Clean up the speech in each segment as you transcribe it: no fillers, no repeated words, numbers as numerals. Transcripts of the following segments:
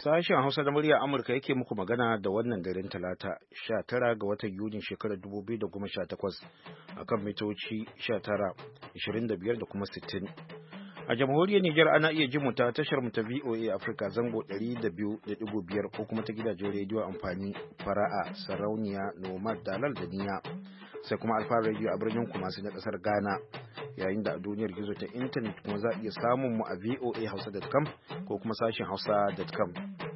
Sashen Hausa da murya Amurka yake muku magana da wannan daren Talata 19 ga watan Yunin shekarar 2018 akan mitoci 19, 25 da kuma 60. A jamhuriyar Nijar ana iya jin mu ta tashar mu ta VOA Africa zango 200.5 ko kuma ta gidajen rediyo amfani Fara'a, Sarauniya, Nomad, Dalal da Niya. Sai kuma Alfa Radio a birnin Kumasi na kasar Ghana. Yayin da a duniyar gizo ta intanet kuma za a iya samun mu a voahausa.com ko kuma sashen hausa.com.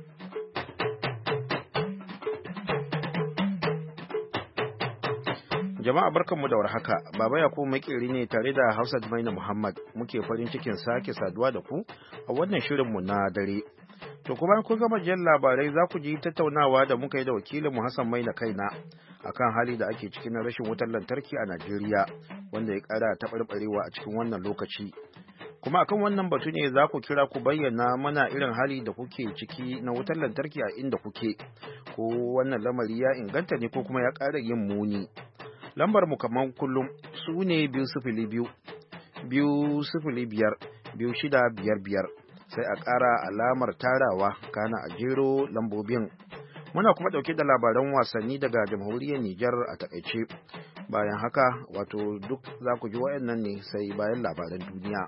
Jama'a barkanmu da warhaka, Baba Yakubu Makeri ne tare da Hafsat Maina Muhammad muke farin cikin sake saduwa da ku a wannan shirinmu na dare. To kuma kun gama jin labarai za ku ji tattaunawa da muka yi da wakilinmu Hassan Maina kaina akan hali da ake cikin rashin wutar lantarki a Najeriya wanda ya ƙara taɓarɓarewa a cikin wannan lokaci. Kuma akan wannan batu ne za ku kira ku bayyana mana irin hali da kuke ciki na wutar lantarki a inda kuke, ko wannan lamari ya inganta ne ko kuma ya ƙara yin muni. Lambar mu kamar kullum su ne 202 205 2655 sai a ƙara alamar tarawa kana a jero lambobin. Muna kuma ɗauke da labaran wasanni daga jamhuriyar Nijar a takaice. Bayan haka wato duk za ku ji waɗannan ne sai bayan labaran duniya.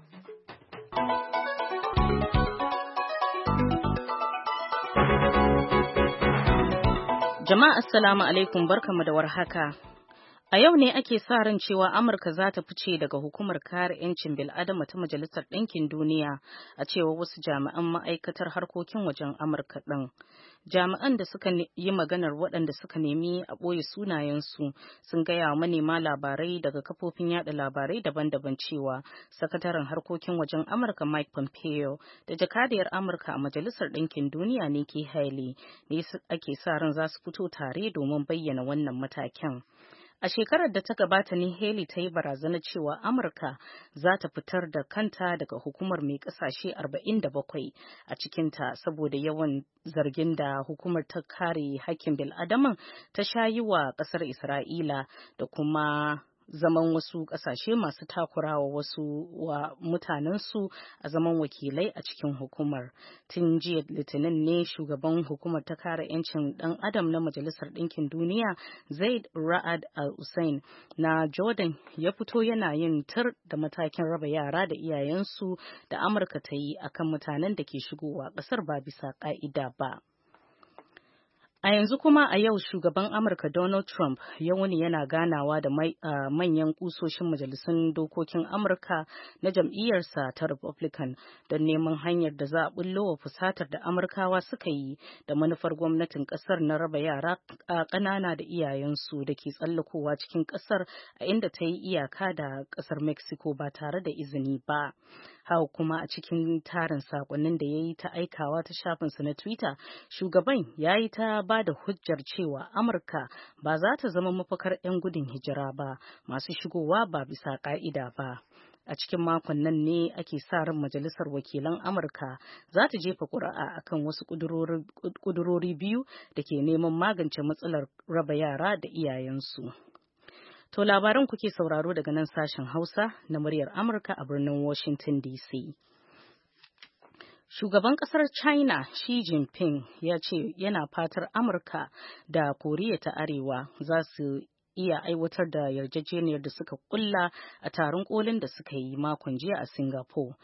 Jama'a assalamu alaikum, barkamu da warhaka. A yau ne ake sa ran cewa Amurka za ta fice daga hukumar kare 'yancin bil'adama ta Majalisar Ɗinkin Duniya, a cewa wasu jami'an ma'aikatar harkokin wajen Amurka ɗin. Jami'an da suka yi maganar waɗanda suka nemi a ɓoye sunayensu sun gaya wa manema labarai daga kafofin yada labarai daban-daban cewa sakataren harkokin wajen Amurka Mike Pompeo da jakadiyar Amurka a Majalisar Ɗinkin Duniya Nikki Haley ne ake sa ran za su fito tare domin bayyana wannan matakin. A shekarar da ta gabata ne Haley ta yi barazana cewa Amurka za ta fitar da kanta daga hukumar mai kasashe 47 a cikinta saboda yawan zargin da hukumar ta kare hakkin bil'adaman ta sha yi wa ƙasar Isra'ila da kuma zaman wasu ƙasashe masu takurawa wasu wa mutanensu a zaman wakilai a cikin hukumar. Tun jiya Litinin ne shugaban hukumar ta kare 'yancin ɗan adam na Majalisar Ɗinkin Duniya Zaid Ra'ad Al-Hussein na Jordan ya fito yana yin tir da matakin raba yara da iyayensu da Amurka ta yi akan mutanen da ke shigowa ƙasar ba bisa ƙa'ida ba. A yanzu kuma a yau shugaban Amurka Donald Trump ya wuni yana ganawa da manyan kusoshin majalisun dokokin Amurka na jam'iyyarsa ta Republican don neman hanyar da za a bullo wa fusatar da Amurkawa suka yi da manufar gwamnatin kasar na raba yara ƙanana da iyayensu da ke tsallakowa cikin kasar a inda ta yi iyaka da kasar Mexico ba tare da izini ba. Haka kuma a cikin tarin sakonnin da ya yi ta aikawa ta shafinsa na Twitter, shugaban ya yi ta ba da hujjar cewa Amurka ba za ta zama mafakar 'yan gudun hijira ba masu shigowa ba bisa ƙa'ida ba. A cikin makon nan ne ake sa ran Majalisar Wakilan Amurka za ta jefa ƙuri'a akan wasu ƙudurori biyu da ke neman magance matsalar raba yara da iyayensu. To labaran kuke sauraro daga nan sashen Hausa na muryar Amurka a birnin Washington DC. Shugaban kasar China Xi Jinping ya ce yana fatar Amurka da Koriya ta Arewa za su iya aiwatar da yarjejeniyar da suka kulla a taron kolin da suka yi makon jiya a Singapore.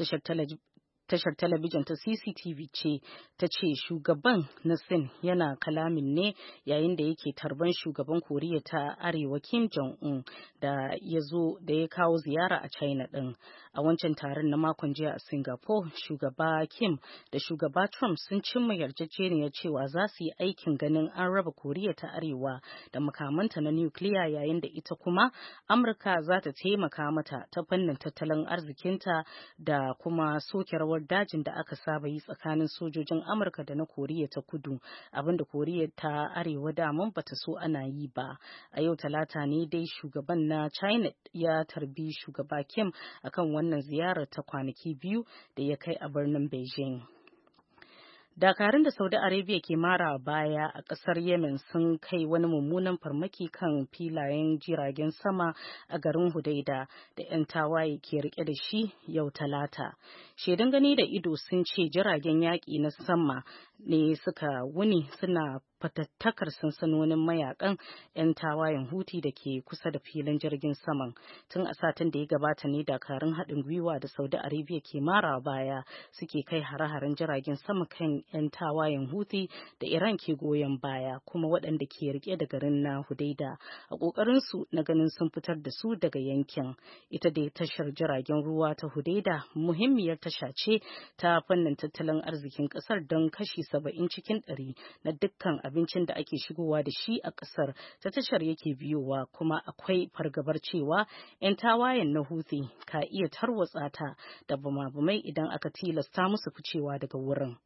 Tashar talabijin ta CCTV ce ta ce shugaban na Sin yana kalamin ne yayin da yake tarban shugaban Koriya ta Arewa Kim Jong-un da ya kawo ziyara a China din. A wancan taron na makon jiya a Singapore, shugaba Kim da shugaba Trump sun cimma yarjejeniyar cewa za su yi aikin ganin an raba Koriya ta Arewa da makamanta na nukiliya yayin da ita kuma Amurka za ta taimaka mata ta fannin tattalin arzikinta da kuma soke rawar dajin da aka saba yi tsakanin sojojin Amurka da na Koriya ta Kudu, abinda Koriya ta Arewa daman bata so ana yi ba. A yau Talata ne dai shugaban na China ya tarbi shugaba Kim akan wannan ziyarar ta kwanaki biyu da ya kai a birnin Beijing. Dakarun da Saudi Arabia ke mara baya a ƙasar Yemen sun kai wani mummunan farmaki kan filayen jiragen sama a garin Hudaida da 'yan tawaye ke rike da shi yau Talata. Shaidan gani da ido sun ce jiragen yaƙi na sama ne suka wuni suna fatattakar sansanonin mayakan 'yan tawayen Huti da ke kusa da filin jirgin saman. Tun a satin da ya gabata ne dakarun haɗin gwiwa da Saudi Arabia ke mara baya suke kai hare-haren jiragen sama kan 'yan tawayen Huti da Iran ke goyon baya, kuma waɗanda ke rike da garin na Hudaida a ƙoƙarin su na ganin sun fitar da su daga yankin. Ita dai tashar jiragen ruwa ta Hudaida muhimmiyar tasha ce ta fannin tattalin arzikin ƙasar, don kashi 70 cikin 100 na dukkan abincin da ake shigowa da shi a ƙasar ta tashar yake biyowa, kuma akwai fargabar cewa 'yan tawayen na Houthi ka iya tarwatsa ta da bama-bamai idan aka tilasta musu ficewa daga wurin.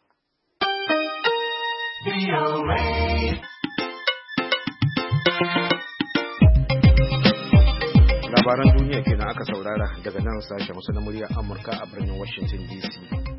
Labaran duniya kenan aka saurara daga nan sashen wasu na muryar Amurka a birnin Washington DC.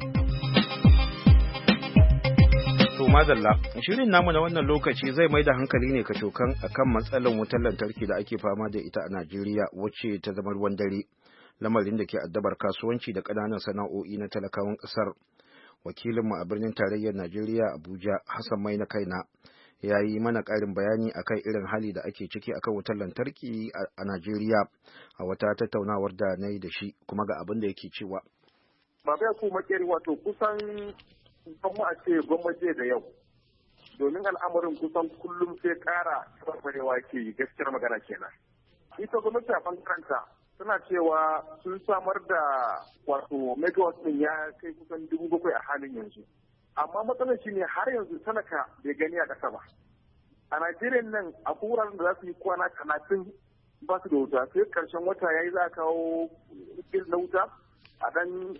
To madalla, shirin namu na wannan lokaci zai mai da hankali ne kacokan akan matsalar wutar lantarki da ake fama da ita a Najeriya, wacce ta zama ruwan dare, lamarin da ke addabar kasuwanci da ƙananan sana'o'i na talakawan ƙasar. Wakilinmu a birnin tarayyar Najeriya Abuja, Hassan Mai na kaina, ya yi mana ƙarin bayani akan irin hali da ake ciki akan wutar lantarki a Najeriya a wata tattaunawar da na yi da shi, kuma ga abin da yake cewa. Baba ya kuma makeri wato kusan gwamma a ce gwamnati da yau, domin al'amarin kusan kullum sai ƙara tabarbarewa ke yi, gaskiyar magana kenan. Ita gwamnati a bangaranta suna cewa sun samar da wato megawatt ɗin ya kai kusan 7,000 a halin yanzu. Amma matsalar shi ne har yanzu talaka bai gani a ƙasa ba. A Najeriya nan a wuraren da za su yi kwana 30 ba su da wuta, sai ƙarshen wata ya yi za a kawo bil na wuta a ɗan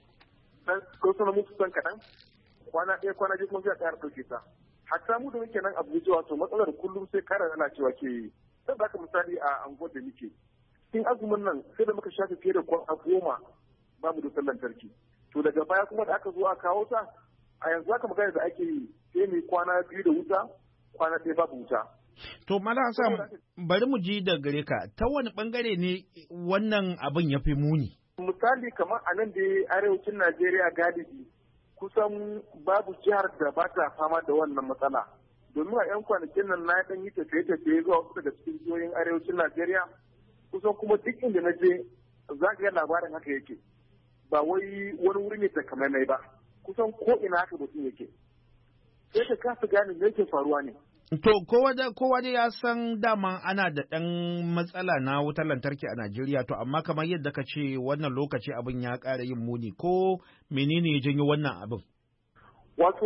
na mutu san kaɗan. Kwana ɗaya kwana biyu kuma zai ƙara ɗauke ta. Hatta mu da muke nan Abuja wato matsalar kullum sai ƙara lalacewa ke yi. Zan baka misali a anguwar da muke. Cikin azumin nan sai da muka shafe fiye da kwana 10 babu da wutar lantarki. To daga baya kuma da aka zo a kawo ta, a yanzu haka magana da ake yi sai mu kwana 2 da wuta, kwana 1 babu wuta. To Malam Hassan, bari mu ji da gare ka, ta wani bangare ne wannan abin ya fi muni? Misali kamar a nan da arewacin Najeriya galibi kusan babu jihar da ba ta fama da wannan matsala. Domin a 'yan kwanakin nan na ɗan yi tafiye-tafiye zuwa wasu daga cikin jihohin arewacin Najeriya, kusan kuma duk inda na je za ka ga labarin haka yake. Ba wai wani wuri ne takamaimai ba. Kusan ko ina haka mutum yake. Sai ka kasa gane me yake faruwa ne. To kowa da ya san dama ana da ɗan matsala na wutar lantarki a Najeriya, to amma kamar yadda ka ce wannan lokaci abin ya ƙara yin muni, ko menene ya janyo wannan abin? Wato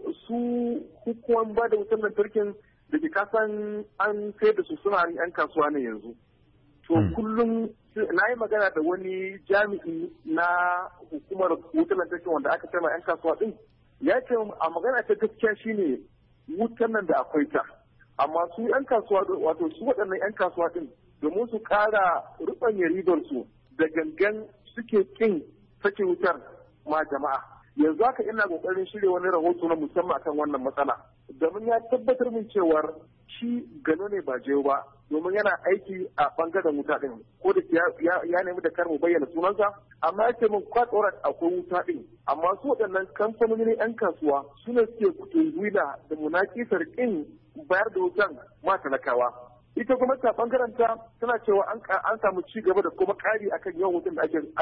su hukumar ba da wutar lantarkin da ke kasan an sayar da su suna 'yan kasuwa ne yanzu. To kullum na yi magana da wani jami'i na hukumar wutar lantarki wanda aka ce ma 'yan kasuwa din, ya ce a magana ta gaskiya shine wutar nan da akwai ta, amma su 'yan kasuwa wato su waɗannan 'yan kasuwa din domin su ƙara rubanya ribar su da gangan suke kin sake wutar ma jama'a. Yanzu haka ina kokarin shirya wani rahoto na musamman akan wannan matsala, domin ya tabbatar min cewar shi gano ne ba jeyo ba, domin yana aiki a bangaren wuta din, ko da ya nemi da kar mu bayyana sunansa, amma ya ce min kwatsorat akwai wuta din, amma su waɗannan kamfanonin 'yan kasuwa su ne suke kutun gwila da munakisar kin bayar da wutan ma talakawa. Ita kuma ta bangaren ta tana cewa an samu ci gaba da kuma ƙari akan yawan wutan da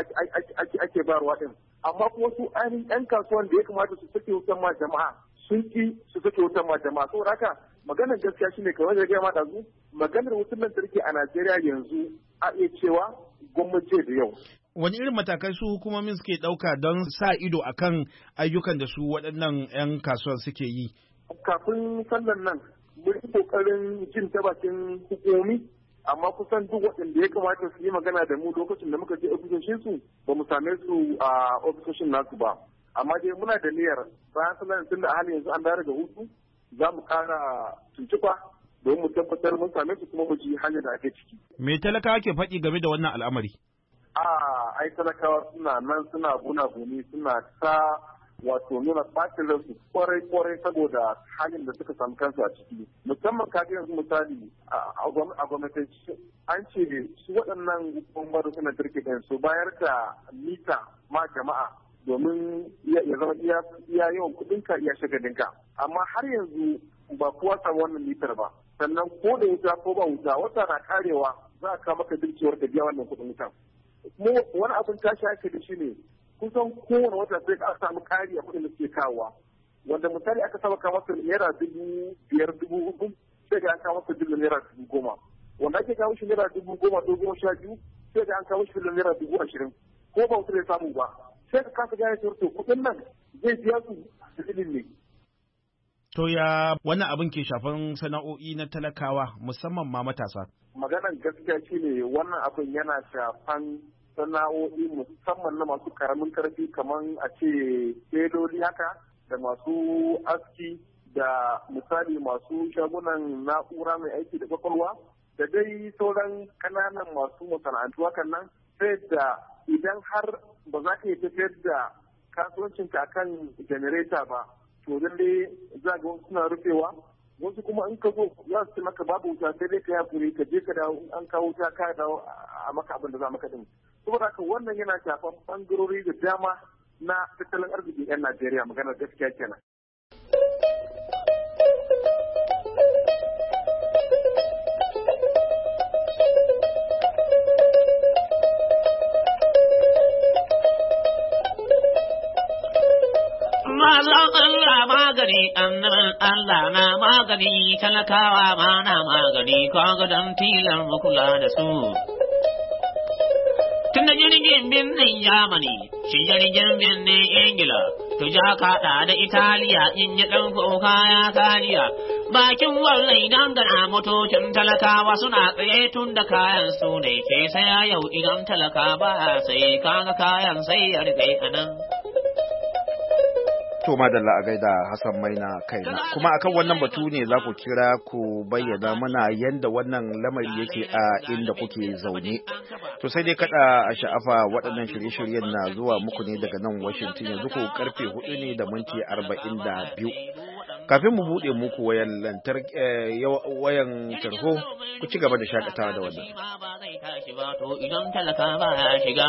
ake bayarwa din, amma kuma su ainihin 'yan kasuwan da ya kamata su sake wutan ma jama'a sun ki su sake wutan ma jama'a. Saboda haka maganar gaskiya shine kamar da gaya da zu maganar wutar lantarki a Najeriya yanzu a iya cewa gwamnati da yau. Wani irin matakai su hukumomin suke ɗauka don sa ido akan ayyukan da su waɗannan 'yan kasuwar suke yi? Kafin sallan nan mun yi kokarin jin ta bakin hukumomi, amma kusan duk waɗanda ya kamata su yi magana da mu lokacin da muka je ofisoshin su ba mu same su a ofisoshin nasu ba. Amma dai muna da niyyar bayan sallan tun da a halin yanzu an dawo daga hutu za mu kara tuntuɓa don mu tabbatar mun same su kuma mu ji hanyar da ake ciki. Me talakawa ke faɗi game da wannan al'amari? Ai talakawa suna nan suna guna-guni suna ta wato nuna ɓacin ransu kwarai saboda halin da suka samu kansu a ciki. Musamman kaga yanzu misali a gwamnatance an ce su waɗannan hukumar suna turke su bayar da mita ma jama'a domin ya zama iya yawan kuɗinka iya shagalinka. Amma har yanzu ba kowa samu wannan mitar ba. Sannan ko da wuta ko ba wuta wata na karewa za a kawo maka dircewar ka biya wannan kuɗin wutan. Kuma wani abin tashi hankali shi ne kusan kowane wata sai ka samu kari a kuɗin da suke kawowa. Wanda misali aka saba kawo masa naira 5,000, 4,000 sai ga an kawo masa bilin naira 10,000. Wanda ake kawo shi naira 10,000 ko 12,000 sai ga an kawo shi bilin naira 20,000 ko ba wuta zai samu ba. Sai ka kasa gane cewa to kuɗin nan zai biya su da ilin ne. To ya wannan abin ke shafan sana'o'i na talakawa musamman ma matasa? Maganar gaskiya shine wannan abin yana shafan sana'o'i musamman na masu karamin karfi kamar a ce teloli haka da masu aski da misali masu shagunan na'ura mai aiki da kwakwalwa da dai sauran kananan masu masana'antu hakan nan sai da idan har ba za ka yi tafiyar da kasuwancinka akan janareta ba to lalle za ga wasu suna rufewa wasu kuma in ka zo za su ce maka babu wuta sai dai ka yakuri ka je ka dawo an kawo wuta ka dawo a maka abin da za maka din saboda haka wannan yana shafan bangarori da dama na tattalin arzikin 'yan Najeriya maganar gaskiya kenan. Mazan Allah magani, annaban Allah na magani, talakawa ma na magani, kaga don tilar kula da su. Tun da jirgin birnin Yamani, shi jirgin birnin Ingila, to ja kaɗa da Italiya in yi ɗan kuka ya kariya. Bakin wallai dangana motocin talakawa suna tsaye tun da kayan su ne ke saya yau idan talaka ba sai kaga kayan sai ya rike a nan. To madalla a gaida Hassan Maina kaina. Kuma akan wannan batu ne za ku kira ku bayyana mana yadda wannan lamari yake a inda kuke zaune. To sai dai kada a sha'afa waɗannan shirye-shiryen na zuwa muku ne daga nan Washington yanzu ko karfe 4 ne da minti 42. Kafin mu buɗe muku wayan tarho ku ci gaba da shakatawa da wannan. Idan talaka ba ya shiga.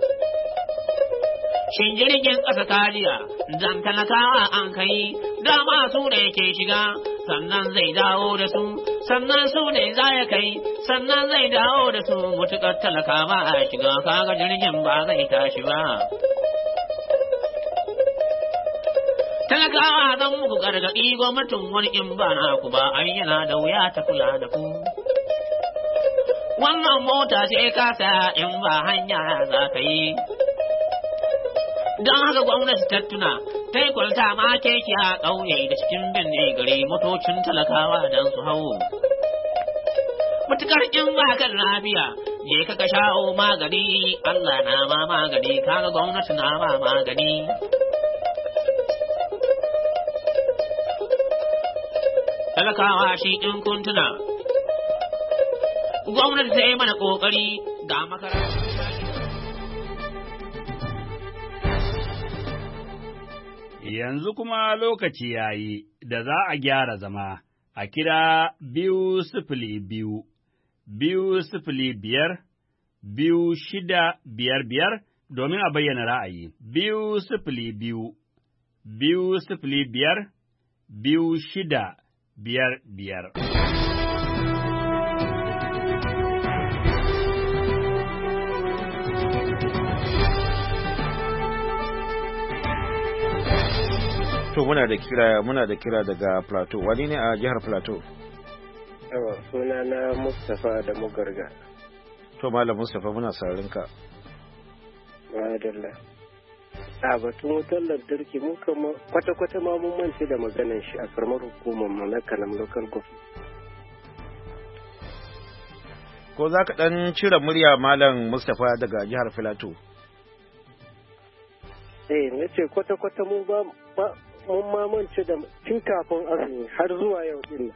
Shin jirgin ƙasa kariya, zan talakawa an kai, dama su ne ke shiga, sannan zai dawo da su, sannan su ne za ya kai, sannan zai dawo da su, mutuƙar talakawa a shiga, kaga jirgin ba zai tashi ba. Talakawa zan muku gargaɗi gwamnatin wani in ba na ku ba, ai yana da wuya ta kula da ku. Wannan mota ce ka saya in ba hanya za ka yi. Don haka gwamnati ta tuna, ta yi kwalta ma keke a ƙauye da cikin birni gari motocin talakawa don su hau. Mutukar in ba kan lafiya, je ka sha'o magani, Allah na ma magani, kaga gwamnati na ma magani. Talakawa shi in kun tuna, gwamnati ta yi mana ƙoƙari ga makaranta. Yanzu kuma lokaci ya yi da za a gyara zama a kira 202, 205, 2655 domin a bayyana ra'ayi. 202, 205, 2655. To muna da kira daga Plateau. Wani ne a jihar Plateau? Yawa, suna na Mustapha da Mugarga. To Malam Mustapha muna sauraron ka. Madalla. A batun wutar lantarki mun kama kwata-kwata ma mun mance da maganar shi a karamar hukumar mu na Kanam local government. Ko za ka ɗan cire murya Malam Mustapha daga jihar Plateau? Na ce kwata-kwata mun mamance da tun kafin azumi har zuwa yau din.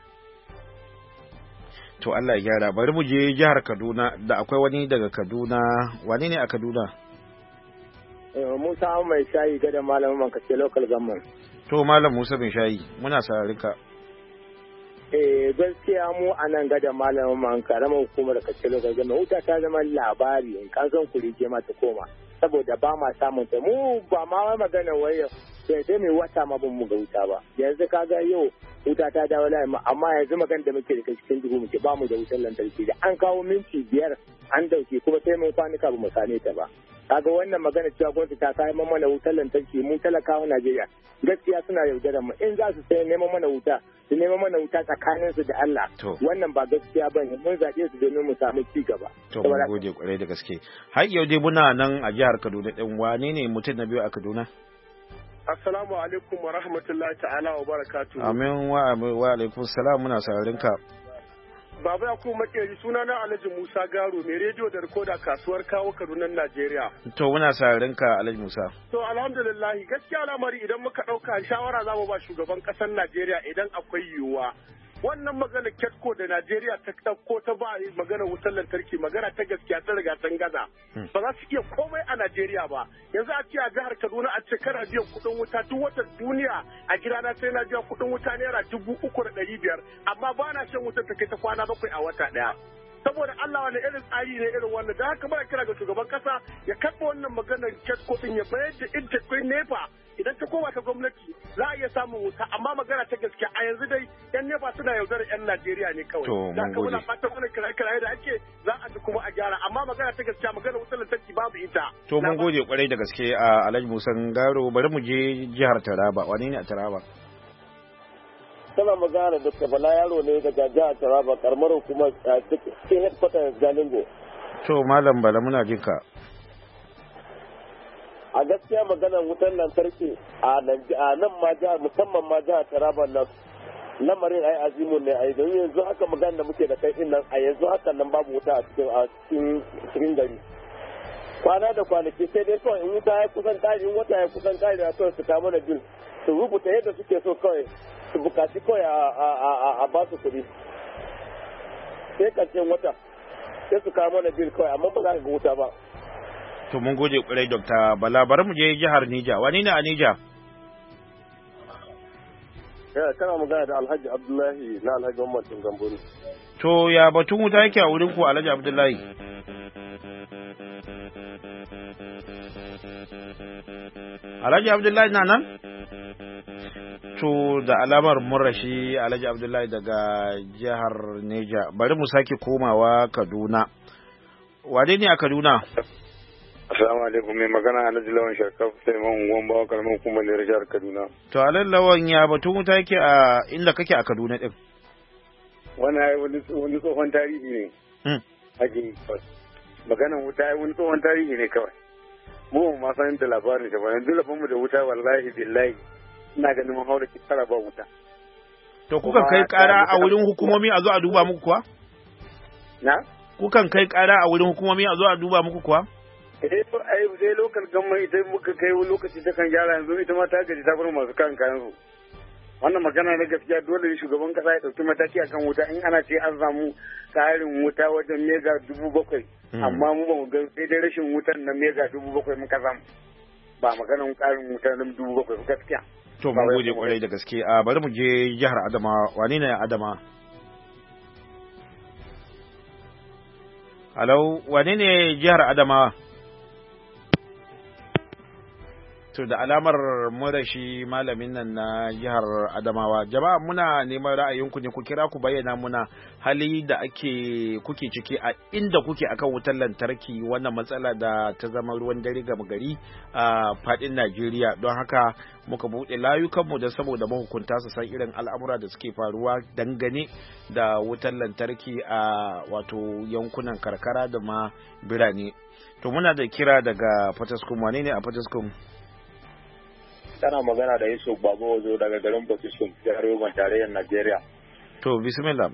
To Allah ya gyara, bari mu je jihar Kaduna da akwai wani daga Kaduna. Wani ne a Kaduna? Musa mai shayi gada malamin Mankace local government. To Malam Musa mai shayi, muna sararin ka. Gaskiya mu a nan gada malamin Manka, ramar hukumar Kace local government, wuta ta zama labari in kan son kuri ke ma ta koma. saboda ba ma samun ta mu ba ma magana wai sai mai wata ma ban mu ga wuta ba yanzu kaga yau wuta ta dawo layi amma yanzu magana da muke da cikin duhu muke ba mu da wutar lantarki da an kawo minti 5 an dauke kuma sai mun kwanuka ba mu same ta ba kaga wannan magana cewa gwamnati ta kai mana wutar lantarki mu talakawa Najeriya gaskiya suna yaudarar mu in za su sai neman mana wuta su neman mana wuta tsakanin su da Allah wannan ba gaskiya bane mun zabe su domin mu samu ci gaba to mun gode kwarai da gaske har yau dai muna nan a jihar Kaduna din wane ne mutum na biyu a Kaduna Assalamu alaikum wa rahmatullahi ta'ala wa barakatuhu. Amin wa alaikum salam muna sararin ka. Baba ya kuma makeri suna na Alhaji Musa Garo mai rediyo da rikoda kasuwar kawo Kaduna Najeriya. To muna sararin ka Alhaji Musa. To alhamdulillah gaskiya lamari idan muka ɗauka shawara za mu ba shugaban ƙasar Najeriya idan akwai yiwuwa. Wannan magana ketko da Najeriya ta ɗauko ta ba magana wutar lantarki magana ta gaskiya ta riga tan gaza. Ba za su iya komai a Najeriya ba. Yanzu a ce a jihar Kaduna a ce kana biyan kuɗin wuta duk watan duniya a gidana sai na biya kuɗin wuta naira 3,500 amma ba na shan wutar ta kai ta kwana 7 a wata ɗaya. Saboda Allah wani irin tsari ne irin wannan da haka mara kira ga shugaban kasa ya karɓa wannan maganar ketko ɗin ya bayar da intakwai nefa idan ta koma ta gwamnati za a iya samun wuta amma magana ta gaskiya a yanzu dai yan nefa suna yaudarar yan Najeriya ne kawai. Da haka muna fatan wannan kiraye da ake za a ji kuma a gyara amma magana ta gaskiya magana wutar lantarki babu ita. To mun gode kwarai da gaske a Alhaji Musa Garo bari mu je jihar Taraba wane ne a Taraba? Tana magana da Dr. Bala Yaro ne daga jihar Taraba karamar hukumar cikin headquarter Jalingo. To Malam Bala muna jin ka. A gaskiya maganar wutar lantarki a nan ma jihar musamman ma jihar Taraba nan lamarin ai azimun ne ai don yanzu haka magana da muke da kai din nan a yanzu haka nan babu wuta a cikin gari. Kwana da kwanaki sai dai kawai in wuta ya kusan kari in wata ya kusan kari na kawai su kama da bil su rubuta yadda suke so kawai su bukaci kawai a ba su kuɗi sai karshen wata sai su kawo mana bil kawai amma ba za ka ga wuta ba. To mun gode kwarai Dr. Bala bari mu je jihar Nija wani ne a Nija? Kana magana da Alhaji Abdullahi na Alhaji Muhammad Gamboni. To ya batun wuta yake a wurin ku Alhaji Abdullahi? Alhaji Abdullahi na nan? To da alamar murashi Alhaji Abdullahi daga jihar Neja bari mu sake komawa Kaduna. Wane ne a Kaduna? Assalamu alaikum mai magana Alhaji Lawan Sharkaf sai man unguwan bawa karamin hukumar da jihar Kaduna. To Alhaji Lawan ya batun wuta yake a inda kake a Kaduna din? Wani tsohon tarihi ne. Haji maganan wuta wani tsohon tarihi ne kawai. Mu ma san da labarin shi ba dole mu da wuta wallahi billahi ina ganin mun haura kitara ba wuta. To kukan kai kara a wurin hukumomi a zo a duba muku kuwa? Na? Kukan kai kara a wurin hukumomi a zo a duba muku kuwa? To ai dai local government idan muka kai wani lokaci ta kan gyara yanzu ita ma ta gaji ta bar masu kan kayan su. Wannan magana na gaskiya dole ne shugaban kasa ya dauki mataki akan wuta in ana ce an samu karin wuta wajen mega 7,000 amma mu ba mu ga sai dai rashin wutan na mega 7,000 muka samu ba maganan karin wuta na 7,000 gaskiya. To mun gode kwarai da gaske a bari mu je jihar Adamawa wani ne Adama? Hello wani ne jihar Adamawa? To da alamar murashi malamin nan na jihar Adamawa jama'a muna neman ra'ayinku ne ku kira ku bayyana muna hali da kuke ciki a inda kuke akan wutar lantarki wannan matsala da ta zama ruwan dare gama gari a fadin Najeriya don haka muka buɗe layukanmu da saboda mahukunta su san irin al'amura da suke faruwa dangane da wutar lantarki a wato yankunan karkara da ma birane. To muna da kira daga Fataskum wane ne a Fataskum? Tana magana da Yusuf Baba Wazo daga garin Fataskum jihar Yobe tarayyar Najeriya. To bismillah.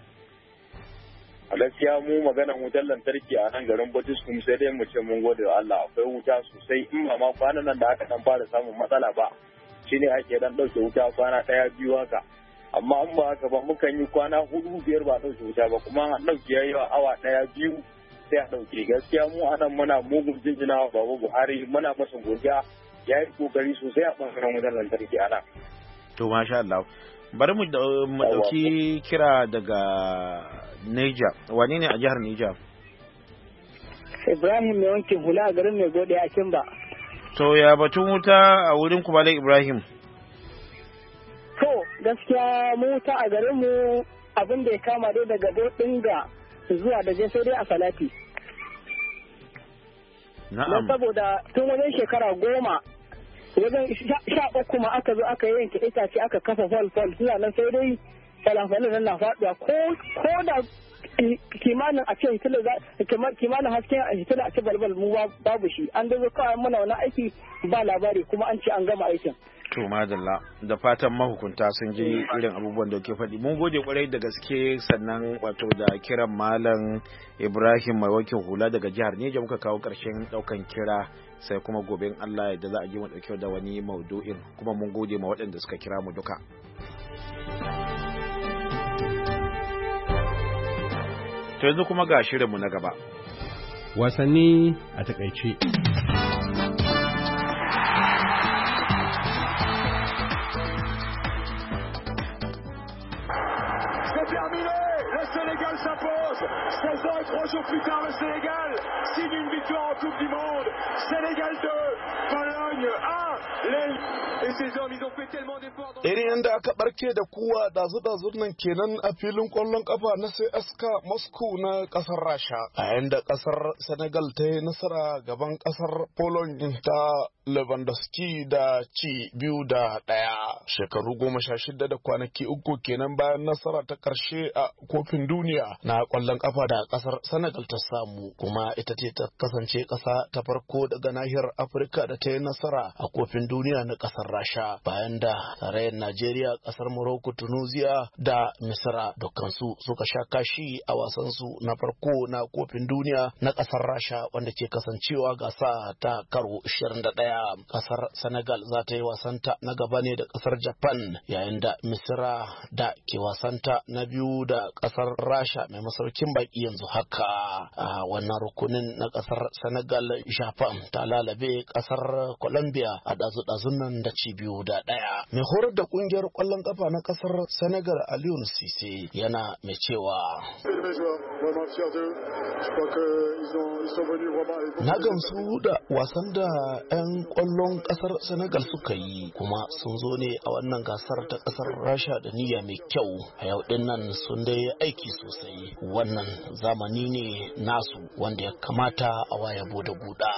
A gaskiya mu maganar wutar lantarki a nan garin Fataskum sai dai mu ce mun gode wa Allah akwai wuta sosai in ba ma kwanan nan da aka dan fara samun matsala ba shine ake dan dauke wuta kwana 1-2 haka amma in ba haka ba mukan yi kwana 4-5 ba dauke wuta ba kuma an dauke yayi awa 1-2 sai a dauke gaskiya mu anan muna mugun jinjina wa Baba Buhari muna masa godiya ya yi kokari sosai a bangaren wutar lantarki a nan. To masha Allah. Bari mu dauki kira daga Niger. Wane ne a jihar Niger? Ibrahim mai wankin hula a garin mai gode a Kimba. To ya batun wuta a wurin ku Malam Ibrahim? To gaskiya mu wuta a garin mu abin da ya kama dai daga Bodinga zuwa da sai dai a Salati. Na'am. Saboda tun wajen shekara 10 wajen 13 ma aka zo aka yanke itace aka kafa fal suna nan sai dai falafalin nan na faduwa ko da kimanin a ce kimanin hasken a hitila a ce balbal mu babu shi an da zo kawai muna wani aiki ba labari kuma an ce an gama aikin. To madalla da fatan mahukunta sun ji irin abubuwan da ke faɗi. Mun gode kwarai da gaske sannan wato da kiran Malam Ibrahim mai wakil hula daga jihar Neja muka kawo ƙarshen ɗaukan kira sai kuma gobe in Allah yadda za a ji mu ɗauke da wani maudu'in kuma mun gode ma waɗanda suka kira mu duka. To yanzu kuma ga shirinmu na gaba. Wasanni a takaice. Sénégal s'impose. 16 ans et 3 jours plus tard, le Sénégal signe une victoire en Coupe du Monde. Sénégal 2, Pologne 1. Et ces hommes, ils ont fait tellement d'efforts. Irin yadda aka barke da kuwa dazu-dazun nan kenan a filin kwallon kafa na CSKA Moscow na kasar Rasha. A yayin da kasar Senegal ta yi nasara gaban kasar Poland ta Lewandowski da ci 2-1. Shekaru 16 da kwanaki 3 kenan bayan nasara ta karshe a kofin duniya na kwallon kafa da kasar Senegal ta samu, kuma ita ce ta kasance kasa ta farko daga nahiyar Afirka da ta yi nasara a kofin duniya na kasar Rasha, bayan da tarayyar Najeriya, kasar Morocco, Tunisia da Misra dukkansu suka sha kashi a wasansu na farko na kofin duniya na kasar Rasha wanda ke kasancewa gasa ta karo 21. Kasar Senegal za ta yi wasanta na gaba ne da kasar Japan, yayin da Misra da ke wasanta na biyu da kasar Rasha mai masaukin baki yanzu haka. A wannan rukunin na kasar Senegal, Japan ta lalabe kasar Colombia a dazu-dazun nan da ci 2-1. Mai horar da kungiyar kwallon kafa na kasar Senegal, Aliou Cissé, yana mai cewa na gamsu da wasan da 'yan kwallon kasar Senegal suka yi, kuma sun zo ne a wannan gasar ta kasar Rasha da niyya mai kyau. A yau din nan sun dai aiki sosai. Wannan zamani ne nasu wanda ya kamata a waya bude guda.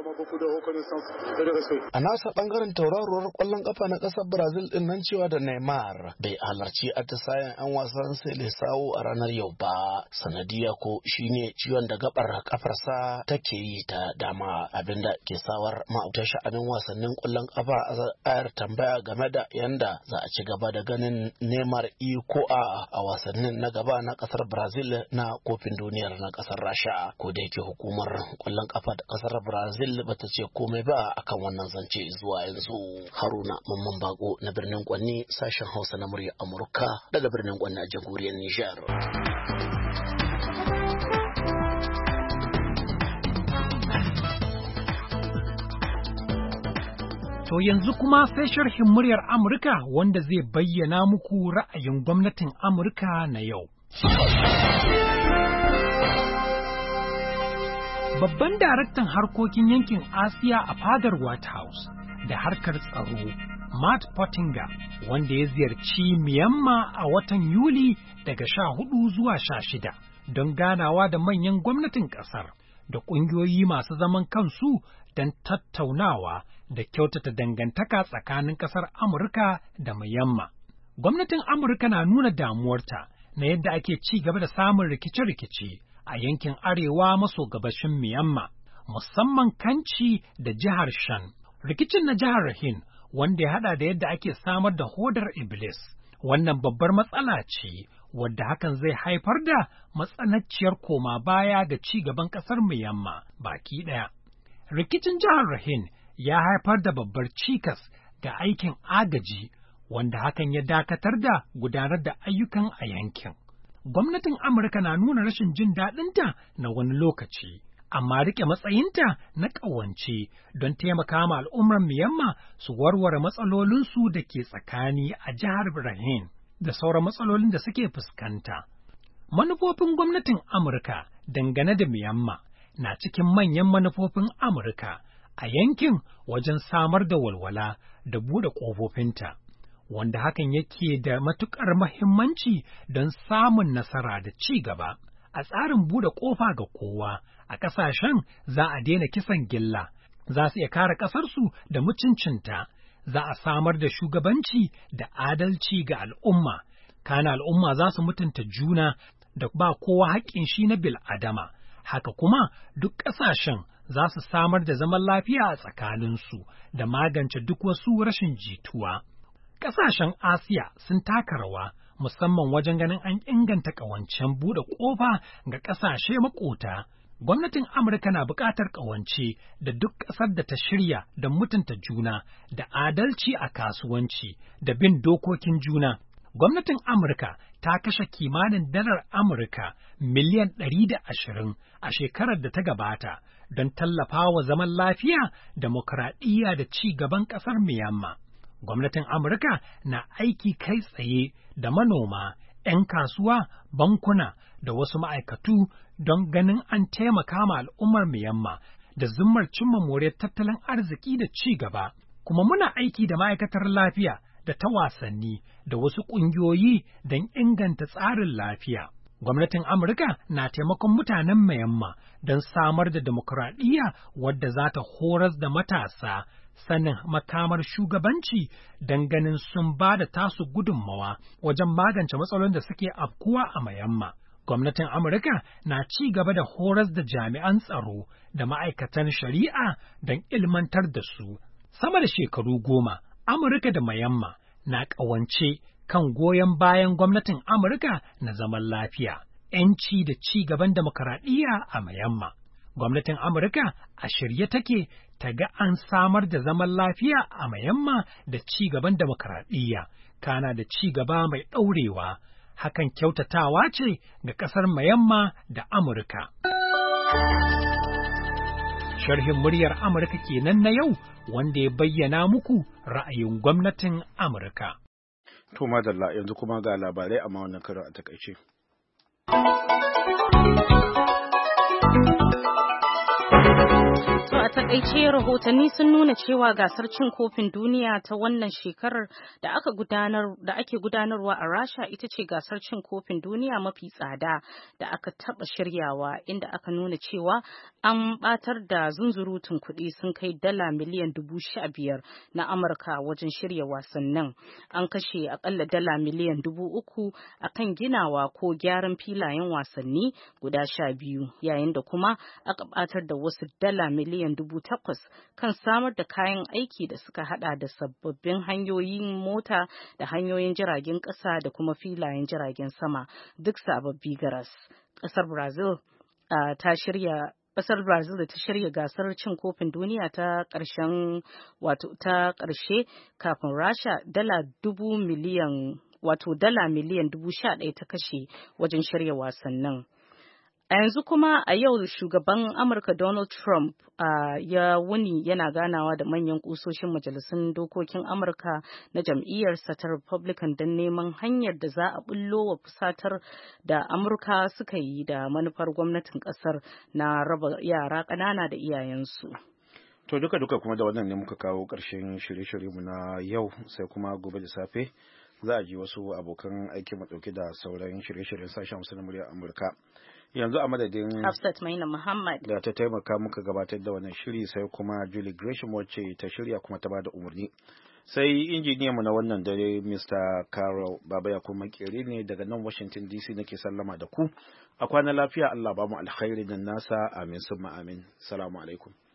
A nasa bangaren tauraruwar kwallon kafa na kasar Brazil din nan cewa da Neymar bai halarci atisayen 'yan wasan Seleção a ranar yau ba. Sanadiya ko shine ciwon da gabar kafarsa take yi ta dama, abinda ke sawar ma'autar sha'anin wasannin kwallon kafa a ayar tambaya game da yanda za a ci gaba da ganin Neymar ko a wasannin na gaba na kasar Brazil na kofin duniyar na kasar Rasha. Ko da yake hukumar kwallon kafa da kasar Brazil bata ce komai ba akan wannan zance zuwa yanzu. Haruna Mamman Bako na birnin Kwanni, sashen Hausa na murya Amurka daga birnin Kwanni a jamhuriyar Nijar. To yanzu kuma sai sharhin muryar Amurka wanda zai bayyana muku ra'ayin gwamnatin Amurka na yau. Babban daraktan harkokin yankin Asiya a fadar White House da harkar tsaro, Matt Pottinger, wanda ya ziyarci Myanmar a watan Yuli daga 14 zuwa 16 don ganawa da manyan gwamnatin ƙasar da ƙungiyoyi masu zaman kansu don tattaunawa da kyautata dangantaka tsakanin ƙasar Amurka da Myanmar. Gwamnatin Amurka na nuna damuwarta na yadda ake ci gaba da samun rikice-rikice a yankin arewa maso gabashin Myanmar, musamman Kanchi da jihar Shan. Rikicin na jihar Rakhine, wanda ya haɗa da yadda ake samar da hodar Iblis, wannan babbar matsala ce wadda hakan zai haifar da matsananciyar koma baya ga ci gaban ƙasar Myanmar baki ɗaya. Rikicin jihar Rakhine ya haifar da babbar cikas ga aikin agaji, wanda hakan ya dakatar da gudanar da ayyukan a yankin. Gwamnatin Amurka na nuna rashin jin daɗinta na wani lokaci, amma riƙe matsayinta na ƙawance don taimaka ma al'ummar Myanmar su warware matsalolinsu da ke tsakani a jihar Rakhine da sauran matsalolin da suke fuskanta. Manufofin gwamnatin Amurka dangane da Myanmar na cikin manyan manufofin Amurka a yankin wajen samar da walwala da buɗe ƙofofinta, wanda hakan yake da matuƙar mahimmanci don samun nasara da ci gaba. A tsarin buɗe ƙofa ga kowa, a ƙasashen za a daina kisan gilla, za su iya kare ƙasarsu da mutuncinta, za a samar da shugabanci da adalci ga al'umma, kana al'umma za su mutunta juna da ba kowa haƙƙin shi na bil'adama, haka kuma duk ƙasashen za su samar da zaman lafiya a tsakaninsu da magance duk wasu rashin jituwa. Ƙasashen Asiya sun taka rawa musamman wajen ganin an inganta ƙawancen buɗe ƙofa ga ƙasashe maƙota. Gwamnatin Amurka na buƙatar ƙawance da duk ƙasar da ta shirya da mutunta juna da adalci a kasuwanci da bin dokokin juna. Gwamnatin Amurka ta kashe kimanin dalar Amurka miliyan 120 a shekarar da ta gabata don tallafawa zaman lafiya, demokradiyya da ci gaban ƙasar Myanmar. Gwamnatin Amurka na aiki kai tsaye da manoma, ‘yan kasuwa, bankuna da wasu ma'aikatu don ganin an taimaka ma al'ummar Myanmar da zummar cimma moriyar tattalin arziki da ci gaba. Kuma muna aiki da ma'aikatar lafiya da ta wasanni da wasu ƙungiyoyi don inganta tsarin lafiya. Gwamnatin Amurka na taimakon mutanen Myanmar don samar da demokuraɗiyya wadda za ta horas da matasa sanin makamar shugabanci don ganin sun ba da tasu gudunmawa wajen magance matsalolin da suke afkuwa a Myanmar. Gwamnatin Amurka na ci gaba da horas da jami'an tsaro da ma'aikatan shari'a don ilmantar da su. Sama da shekaru 10, Amurka da Myanmar na ƙawance kan goyon bayan gwamnatin Amurka na zaman lafiya, ‘yanci da ci gaban demokaradiyya a Myanmar. Gwamnatin Amurka a shirye take ta ga an samar da zaman lafiya a Myanmar da ci gaban demokaradiyya, kana da ci gaba mai ɗaurewa. Hakan kyautatawa ce ga ƙasar Myanmar da Amurka. Sharhin muryar Amurka kenan na yau wanda ya bayyana muku ra'ayin gwamnatin Amurka. To madalla, yanzu kuma ga labarai amma wannan karin a takaice. A takaice rahotanni sun nuna cewa gasar cin kofin duniya ta wannan shekarar da ake gudanarwa a Rasha ita ce gasar cin kofin duniya mafi tsada da aka taba shiryawa, inda aka nuna cewa an batar da zunzurutun kuɗi sun kai dala miliyan 15,000 na Amurka wajen shirya wasannin. An kashe akalla dala miliyan 3,000 akan ginawa ko gyaran filayen wasanni guda 12, yayin da kuma aka batar da wasu dala miliyan 8,000 kan samar da kayan aiki da suka hada da sababbin hanyoyin mota da hanyoyin jiragen ƙasa da kuma filayen jiragen sama, duk sababbi garas. Ƙasar Brazil da ta shirya gasar cin kofin duniya ta ƙarshe kafin Rasha dala miliyan 11,000 ta kashe wajen shirya wasannin. A yanzu kuma a yau shugaban Amurka Donald Trump ya wuni yana ganawa da manyan kusoshin majalisun dokokin Amurka na jam'iyyarsa ta Republican don neman hanyar da za a bullo wa fusatar da Amurka suka yi da manufar gwamnatin kasar na raba yara ƙanana da iyayensu. To duka kuma da wannan ne muka kawo ƙarshen shirye-shiryenmu na yau, sai kuma gobe da safe za a ji wasu abokan aiki mu ɗauke da sauran shirye-shiryen sashen Hausa na muryar Amurka. Yanzu a madadin Hafsat Maina Muhammad da ta taimaka muka gabatar da wannan shiri, sai kuma Julie Gresham wacce ta shirya kuma ta bada umarni, sai injiniyanmu na wannan dare Mr. Carol Baba ya kuma makere ne daga nan Washington DC nake sallama da ku. A kwana lafiya, Allah ba mu alkhairi da nasa, amin summa amin. Salamu alaikum.